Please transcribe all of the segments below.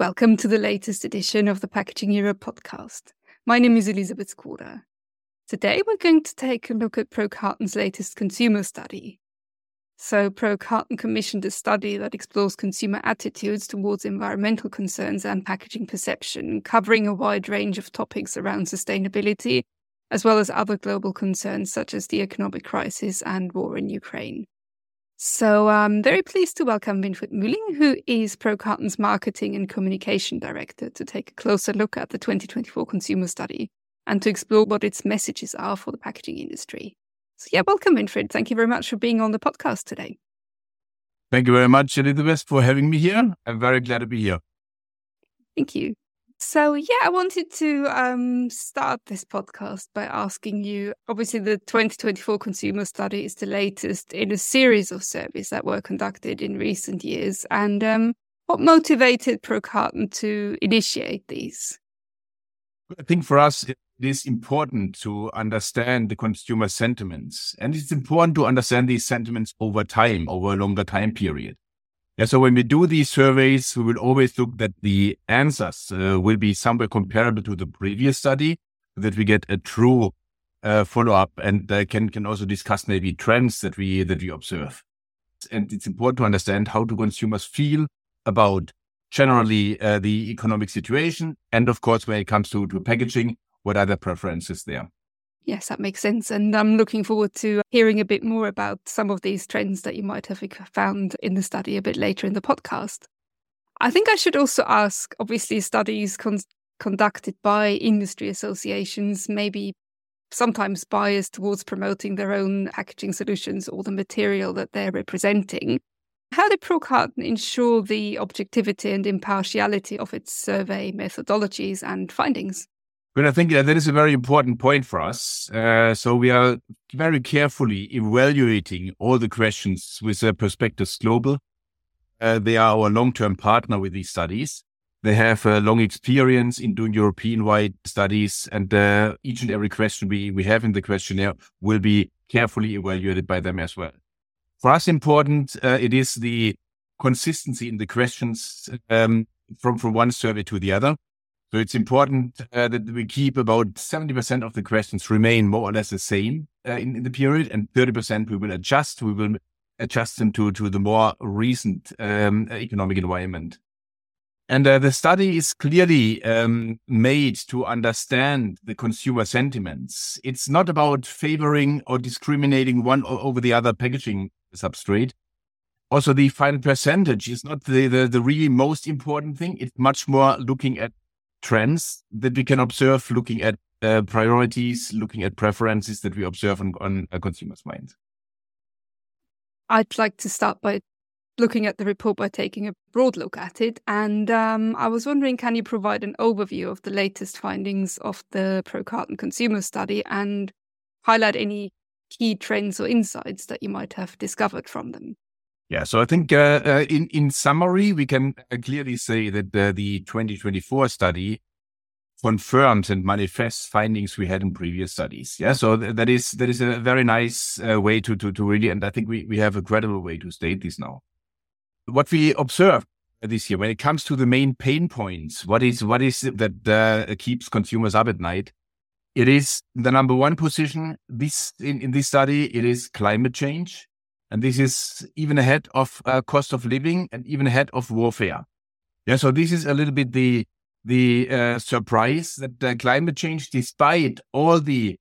Welcome to the latest edition of the Packaging Europe podcast. My name is Elisabeth Skoda. Today we're going to take a look at Pro Carton's latest consumer study. So Pro Carton commissioned a study that explores consumer attitudes towards environmental concerns and packaging perception, covering a wide range of topics around sustainability, as well as other global concerns such as the economic crisis and war in Ukraine. So I'm very pleased to welcome Winfried Mühling, who is Pro Carton's Marketing and Communication Director, to take a closer look at the 2024 consumer study and to explore what its messages are for the packaging industry. So welcome, Winfried. Thank you very much for being on the podcast today. Thank you very much, Elizabeth, for having me here. I'm very glad to be here. Thank you. So, I wanted to start this podcast by asking you, obviously the 2024 consumer study is the latest in a series of surveys that were conducted in recent years. And what motivated Pro Carton to initiate these? I think for us, it is important to understand the consumer sentiments. And it's important to understand these sentiments over time, over a longer time period. So when we do these surveys, we will always look that the answers will be somewhere comparable to the previous study, so that we get a true follow-up and can also discuss maybe trends that we observe. And it's important to understand how do consumers feel about generally the economic situation, and of course, when it comes to packaging, what are their preferences there? Yes, that makes sense. And I'm looking forward to hearing a bit more about some of these trends that you might have found in the study a bit later in the podcast. I think I should also ask, obviously, studies conducted by industry associations may be sometimes biased towards promoting their own packaging solutions or the material that they're representing. How did Pro Carton ensure the objectivity and impartiality of its survey methodologies and findings? Well, I think that is a very important point for us. So we are very carefully evaluating all the questions with Perspectives Global. They are our long-term partner with these studies. They have a long experience in doing European-wide studies, and each and every question we have in the questionnaire will be carefully evaluated by them as well. For us, important, it is the consistency in the questions from one survey to the other. So it's important that we keep about 70% of the questions remain more or less the same in the period, and 30% we will adjust. We will adjust them to the more recent economic environment. And the study is clearly made to understand the consumer sentiments. It's not about favoring or discriminating one over the other packaging substrate. Also, the final percentage is not the really most important thing. It's much more looking at trends that we can observe, looking at priorities, looking at preferences that we observe on a consumer's mind. I'd like to start by looking at the report by taking a broad look at it. And I was wondering, can you provide an overview of the latest findings of the Pro Carton consumer study and highlight any key trends or insights that you might have discovered from them? Yeah, so I think in summary, we can clearly say that the 2024 study confirms and manifests findings we had in previous studies. Yeah, so that is a very nice way to really, and I think we have a credible way to state this now. What we observe this year when it comes to the main pain points, what is it that keeps consumers up at night? It is the number one position. In this study, it is climate change. And this is even ahead of cost of living and even ahead of warfare. Yeah, so this is a little bit the surprise that climate change, despite all the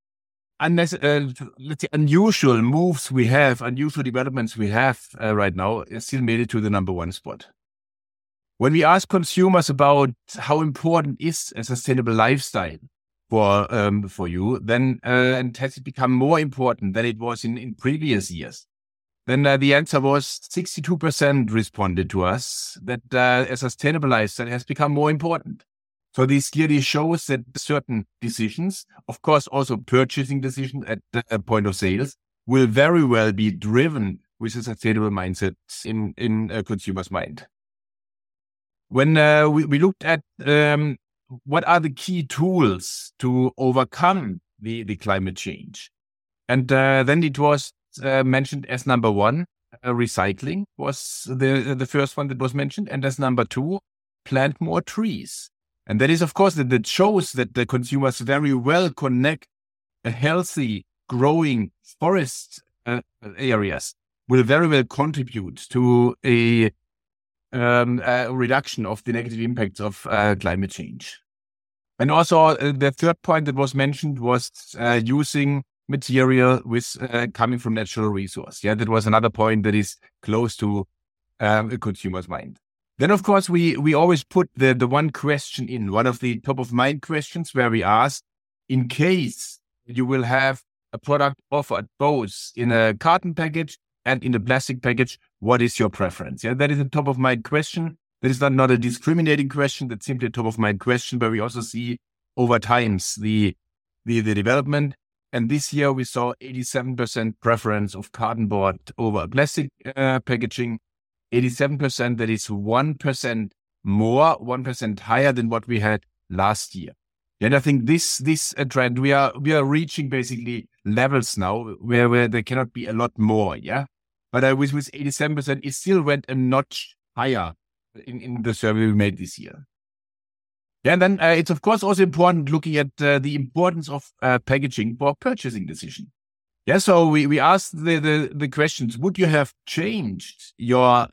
unusual moves we have, unusual developments we have right now, is still made it to the number one spot. When we ask consumers about how important is a sustainable lifestyle for you, then and has it become more important than it was in previous years? Then the answer was 62% responded to us that a sustainable lifestyle has become more important. So this clearly shows that certain decisions, of course also purchasing decisions at the point of sales, will very well be driven with a sustainable mindset in a consumer's mind. When we looked at what are the key tools to overcome the climate change, and then it was mentioned as number one, recycling was the first one that was mentioned. And as number two, plant more trees. And that is, of course, that shows that the consumers very well connect a healthy, growing forest areas will very well contribute to a reduction of the negative impacts of climate change. And also, the third point that was mentioned was using material with coming from natural resource. Yeah, that was another point that is close to a consumer's mind. Then, of course, we always put the one question in, one of the top of mind questions where we ask, in case you will have a product offered both in a carton package and in a plastic package, what is your preference? Yeah, that is a top of mind question. That is not a discriminating question. That's simply a top of mind question where we also see over times the development. And this year we saw 87% preference of carton board over plastic packaging. 87%, that is 1% more, 1% higher than what we had last year. And I think this trend, we are reaching basically levels now where there cannot be a lot more, yeah. But with 87%, it still went a notch higher in the survey we made this year. Yeah, and then it's of course also important looking at the importance of packaging for purchasing decision. Yeah, so we asked the questions: would you have changed your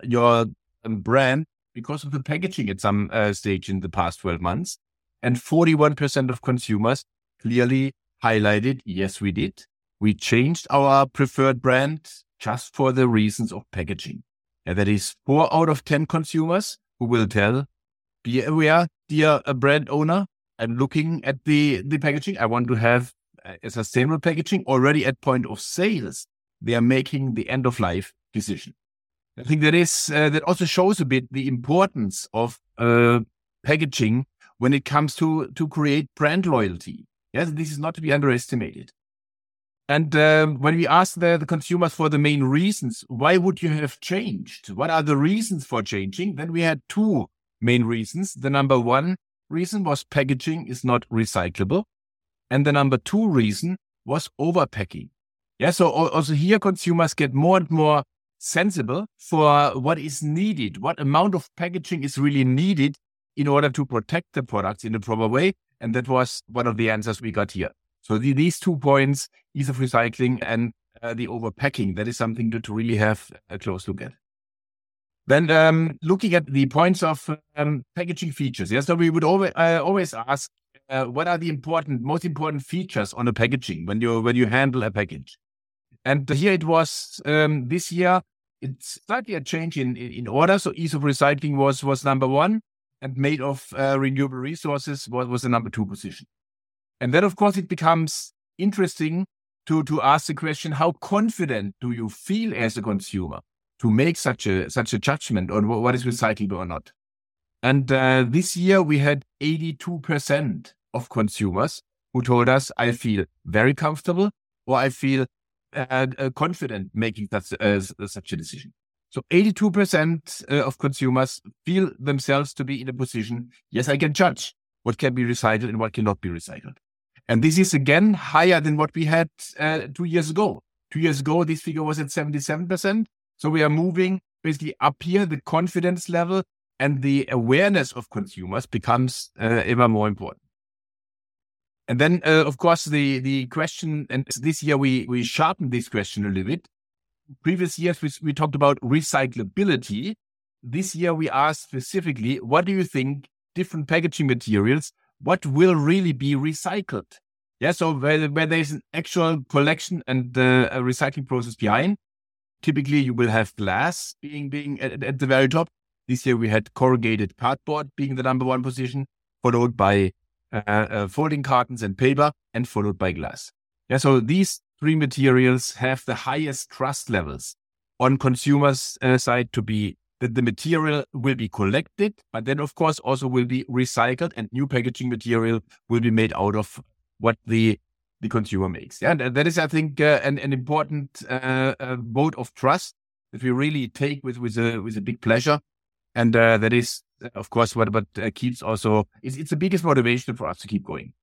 brand because of the packaging at some stage in the past 12 months? And 41% of consumers clearly highlighted, yes, we did. We changed our preferred brand just for the reasons of packaging. And that is 4 out of 10 consumers who will tell, be aware, dear brand owner, I'm looking at the packaging. I want to have a sustainable packaging. Already at point of sales, they are making the end of life decision. I think that also shows a bit the importance of packaging when it comes to create brand loyalty. Yes, this is not to be underestimated. And when we asked the consumers for the main reasons, why would you have changed? What are the reasons for changing? Then we had 2 main reasons. The number 1 reason was packaging is not recyclable. And the number 2 reason was overpacking. Yeah, so also here consumers get more and more sensible for what is needed, what amount of packaging is really needed in order to protect the products in a proper way. And that was one of the answers we got here. So these 2 points, ease of recycling and the overpacking, that is something to really have a close look at. Then looking at the points of packaging features. Yeah, so we would always ask, what are the most important features on a packaging when you handle a package? And here it was this year, it's slightly a change in order. So ease of recycling was number 1, and made of renewable resources was the number 2 position. And then, of course, it becomes interesting to ask the question, how confident do you feel as a consumer to make such a judgment on what is recyclable or not? And this year we had 82% of consumers who told us, I feel very comfortable, or I feel confident making such a decision. So 82% of consumers feel themselves to be in a position, yes, I can judge what can be recycled and what cannot be recycled. And this is again higher than what we had 2 years ago. 2 years ago, this figure was at 77%. So we are moving basically up here. The confidence level and the awareness of consumers becomes ever more important. And then, of course, the question, and this year we sharpened this question a little bit. Previous years, we talked about recyclability. This year, we asked specifically, what do you think different packaging materials, what will really be recycled? Yeah, so where there's an actual collection and a recycling process behind, typically you will have glass being at the very top. This year, we had corrugated cardboard being the number 1 position, followed by folding cartons and paper, and followed by glass. Yeah, so these 3 materials have the highest trust levels on consumers' side to be that the material will be collected, but then of course also will be recycled, and new packaging material will be made out of what the consumer makes. Yeah, and that is, I think, an important vote of trust that we really take with a big pleasure, and that is, of course, what keeps also it's the biggest motivation for us to keep going.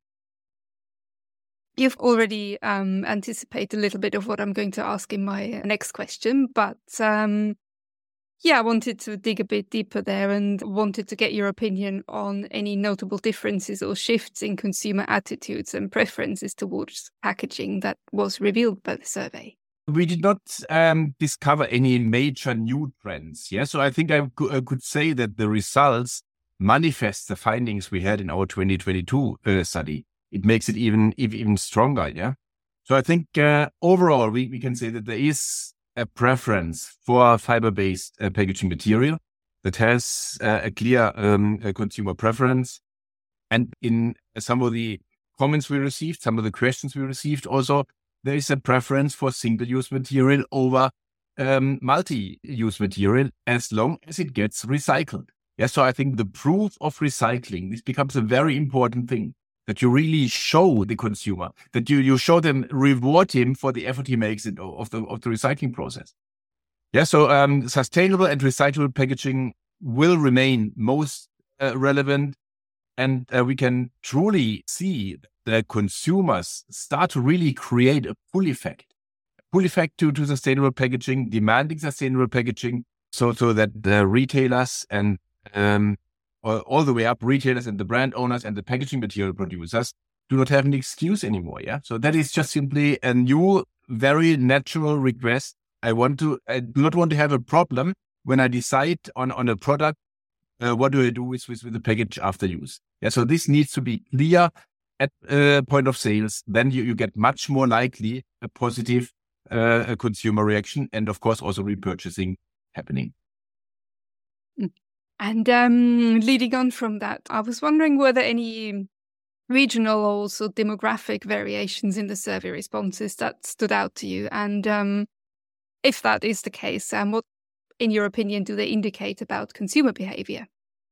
You've already anticipated a little bit of what I'm going to ask in my next question, but Yeah, I wanted to dig a bit deeper there and wanted to get your opinion on any notable differences or shifts in consumer attitudes and preferences towards packaging that was revealed by the survey. We did not discover any major new trends. Yeah, so I think I could say that the results manifest the findings we had in our 2022 study. It makes it even stronger. Yeah, so I think overall we can say that there is a preference for fiber-based packaging material that has a clear consumer preference. And in some of the comments we received, some of the questions we received also, there is a preference for single-use material over multi-use material as long as it gets recycled. Yeah, so I think the proof of recycling, this becomes a very important thing, that you really show the consumer, that you show them, reward him for the effort he makes of the recycling process. Yeah, so sustainable and recyclable packaging will remain most relevant. And we can truly see that consumers start to really create a pull effect to sustainable packaging, demanding sustainable packaging, so that the retailers and all the way up, retailers and the brand owners and the packaging material producers do not have an excuse anymore. Yeah, so that is just simply a new, very natural request. I do not want to have a problem when I decide on a product. What do I do with the package after use? Yeah, so this needs to be clear at point of sales. Then you get much more likely a positive consumer reaction, and of course also repurchasing happening. And leading on from that, I was wondering, were there any regional or also demographic variations in the survey responses that stood out to you? And if that is the case, what, in your opinion, do they indicate about consumer behavior?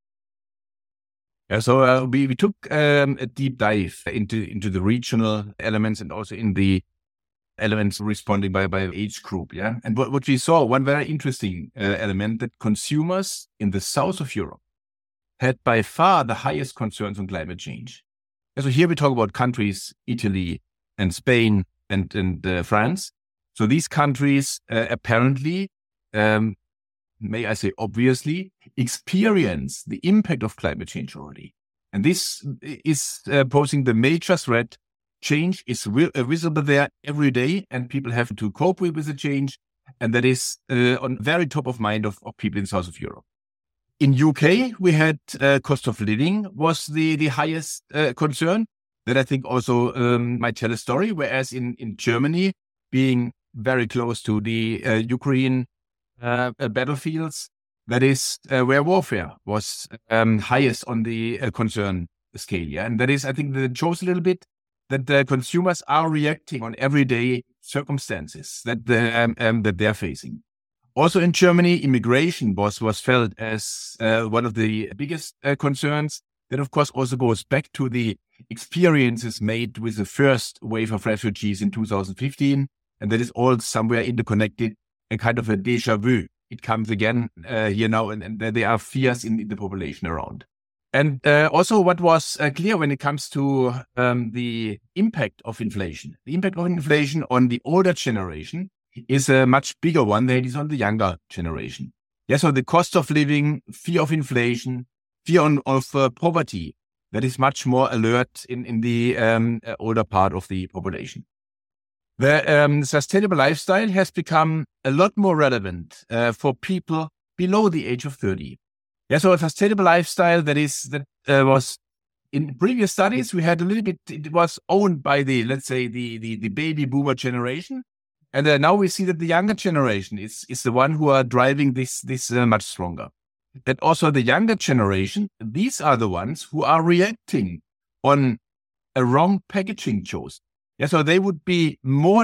Yeah, so we took a deep dive into the regional elements and also in the elements responding by age group. Yeah, and what we saw, one very interesting element, that consumers in the south of Europe had by far the highest concerns on climate change. Yeah, so here we talk about countries, Italy and Spain and France. So these countries apparently, may I say obviously, experience the impact of climate change already. And this is posing the major threat. Change is visible there every day, and people have to cope with the change. And that is on very top of mind of people in the south of Europe. In UK, we had cost of living was the highest concern. That I think also might tell a story. Whereas in Germany, being very close to the Ukraine battlefields, that is where warfare was highest on the concern scale. Yeah, and that is, I think, that shows a little bit that the consumers are reacting on everyday circumstances that they're facing. Also in Germany, immigration was felt as one of the biggest concerns. That, of course, also goes back to the experiences made with the first wave of refugees in 2015. And that is all somewhere interconnected, a kind of a déjà vu. It comes again here now, and there are fears in the population around. And also what was clear when it comes to the impact of inflation. The impact of inflation on the older generation is a much bigger one than it is on the younger generation. Yeah, so the cost of living, fear of inflation, fear of poverty, that is much more alert in the older part of the population. The sustainable lifestyle has become a lot more relevant for people below the age of 30. Yeah, so a sustainable lifestyle that was in previous studies, we had a little bit, it was owned by let's say the baby boomer generation. And now we see that the younger generation is the one who are driving this much stronger. That also the younger generation, these are the ones who are reacting on a wrong packaging choice. Yeah, so they would be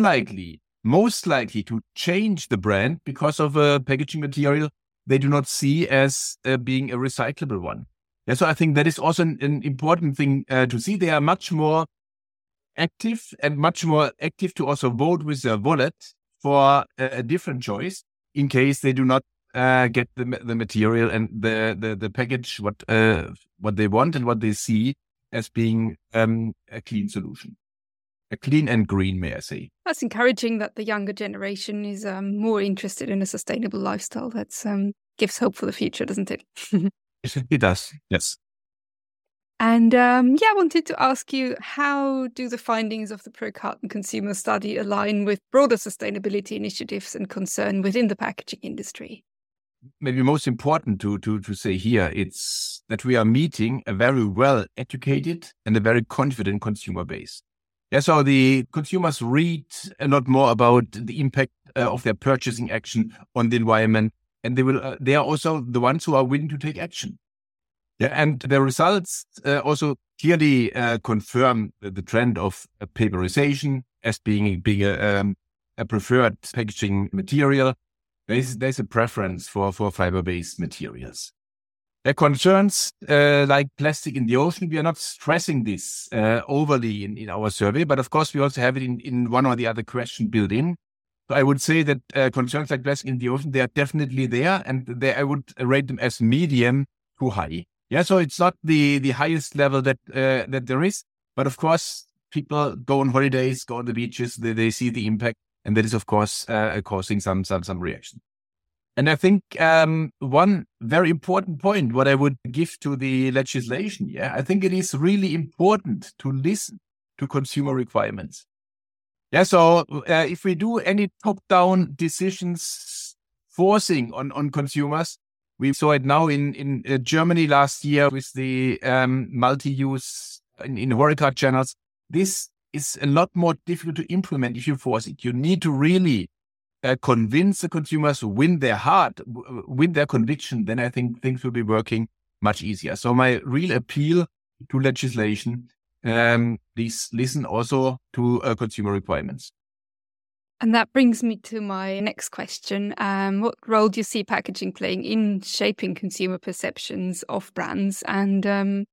most likely to change the brand because of a packaging material they do not see as being a recyclable one. Yeah, so I think that is also an important thing to see. They are much more active to also vote with their wallet for a different choice in case they do not get the material and the package what they want and what they see as being a clean solution. A clean and green, may I say. That's encouraging that the younger generation is more interested in a sustainable lifestyle. That's gives hope for the future, doesn't it? It does, yes. And I wanted to ask you, how do the findings of the Pro-Carton consumer study align with broader sustainability initiatives and concern within the packaging industry? Maybe most important to say here, it's that we are meeting a very well educated and a very confident consumer base. Yeah, so the consumers read a lot more about the impact of their purchasing action on the environment, and they are also the ones who are willing to take action. Yeah, and the results also clearly confirm the trend of paperization as being a preferred packaging material. There's a preference for fiber-based materials. There are concerns like plastic in the ocean. We are not stressing this overly in our survey, but of course we also have it in one or the other question built in. So I would say that concerns like plastic in the ocean, they are definitely there, and I would rate them as medium to high. Yeah, so it's not the highest level that there is, but of course people go on holidays, go on the beaches, they see the impact, and that is of course causing some reaction. And I think one very important point, what I would give to the legislation, I think it is really important to listen to consumer requirements. Yeah, so if we do any top-down decisions forcing on consumers, we saw it now in Germany last year with the multi-use in HoReCa channels. This is a lot more difficult to implement if you force it. You need to really convince the consumers, win their heart, win their conviction. Then I think things will be working much easier. So my real appeal to legislation, please listen also to consumer requirements. And that brings me to my next question. What role do you see packaging playing in shaping consumer perceptions of brands? And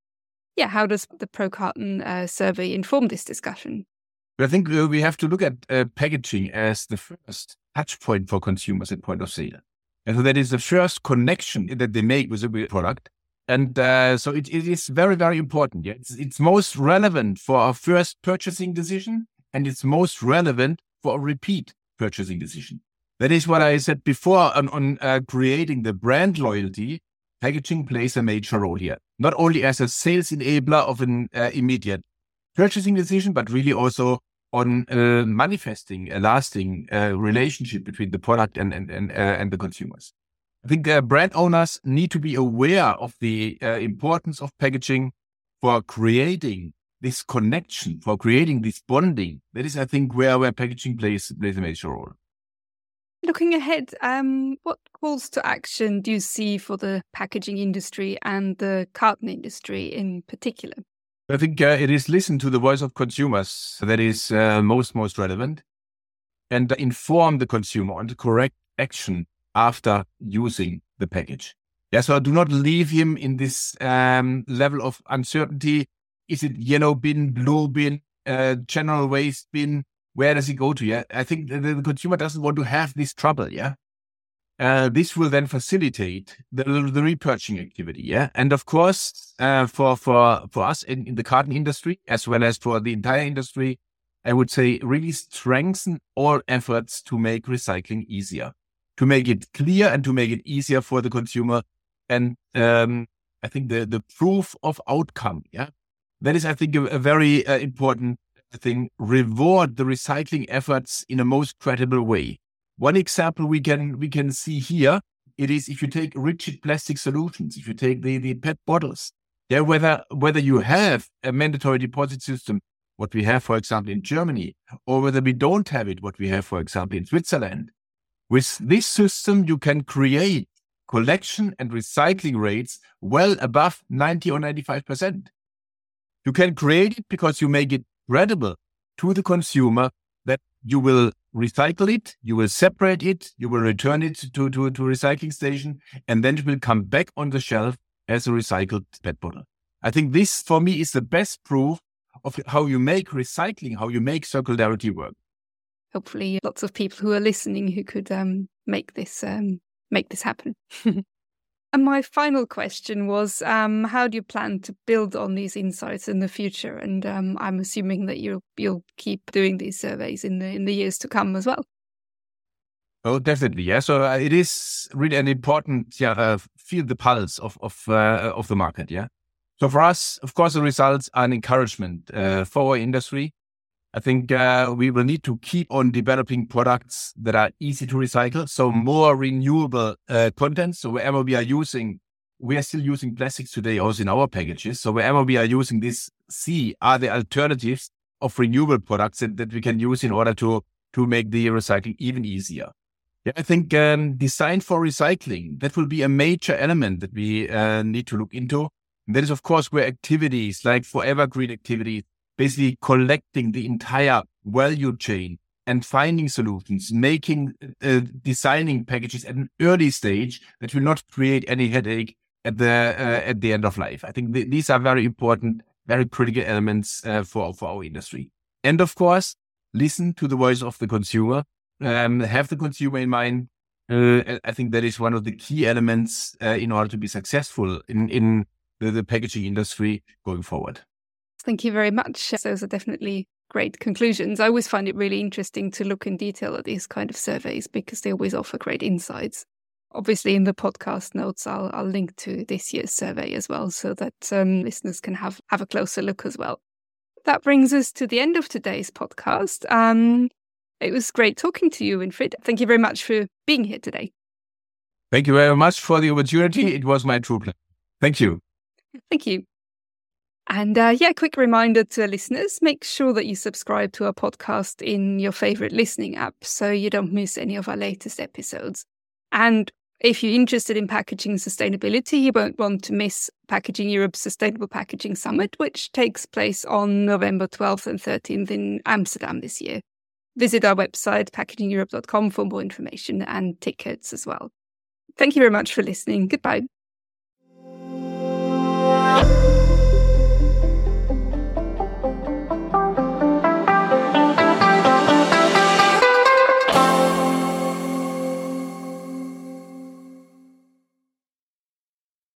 how does the Pro-Carton survey inform this discussion? I think we have to look at packaging as the first touch point for consumers at point of sale. And so that is the first connection that they make with the product. And so it is very, very important. Yeah? It's most relevant for our first purchasing decision, and it's most relevant for a repeat purchasing decision. That is what I said before on creating the brand loyalty. Packaging plays a major role here, not only as a sales enabler of an immediate purchasing decision, but really also on manifesting a lasting relationship between the product and the consumers. I think brand owners need to be aware of the importance of packaging for creating this connection, for creating this bonding. That is, I think, where packaging plays a major role. Looking ahead, what calls to action do you see for the packaging industry and the carton industry in particular? I think it is listen to the voice of consumers that is most relevant, and inform the consumer on the correct action after using the package. Yeah, so do not leave him in this level of uncertainty. Is it yellow bin, blue bin, general waste bin? Where does he go to? Yeah, I think the consumer doesn't want to have this trouble. Yeah, this will then facilitate the repurchasing activity. Yeah, and of course, for us in the carton industry as well as for the entire industry, I would say really strengthen all efforts to make recycling easier, to make it clear and to make it easier for the consumer. And I think the proof of outcome. Yeah. That is, I think, a very important thing. Reward the recycling efforts in a most credible way. One example we can see here, it is if you take rigid plastic solutions, if you take the PET bottles, whether you have a mandatory deposit system, what we have, for example, in Germany, or whether we don't have it, what we have, for example, in Switzerland. With this system, you can create collection and recycling rates well above 90 or 95%. You can create it because you make it credible to the consumer that you will recycle it, you will separate it, you will return it to a recycling station, and then it will come back on the shelf as a recycled PET bottle. I think this, for me, is the best proof of how you make recycling, how you make circularity work. Hopefully, lots of people who are listening who could make this happen. And my final question was, how do you plan to build on these insights in the future? And I'm assuming that you'll keep doing these surveys in the years to come as well. Oh, definitely. Yeah. So it is really an important, feel the pulse of the market. Yeah. So for us, of course, the results are an encouragement for our industry. I think we will need to keep on developing products that are easy to recycle. So more renewable content. So wherever we are still using plastics today also in our packages. So wherever we are using this, are the alternatives of renewable products that we can use in order to make the recycling even easier. Yeah, I think design for recycling, that will be a major element that we need to look into. And that is, of course, where activities like Forever Green activities, basically collecting the entire value chain and finding solutions, designing packages at an early stage that will not create any headache at the end of life. I think these are very important, very critical elements for our industry. And of course, listen to the voice of the consumer. Have the consumer in mind. I think that is one of the key elements in order to be successful in the packaging industry going forward. Thank you very much. Those are definitely great conclusions. I always find it really interesting to look in detail at these kind of surveys because they always offer great insights. Obviously, in the podcast notes, I'll link to this year's survey as well so that listeners can have a closer look as well. That brings us to the end of today's podcast. It was great talking to you, Winfried. Thank you very much for being here today. Thank you very much for the opportunity. It was my true pleasure. Thank you. Thank you. And quick reminder to listeners, make sure that you subscribe to our podcast in your favorite listening app so you don't miss any of our latest episodes. And if you're interested in packaging sustainability, you won't want to miss Packaging Europe's Sustainable Packaging Summit, which takes place on November 12th and 13th in Amsterdam this year. Visit our website, packagingeurope.com, for more information and tickets as well. Thank you very much for listening. Goodbye.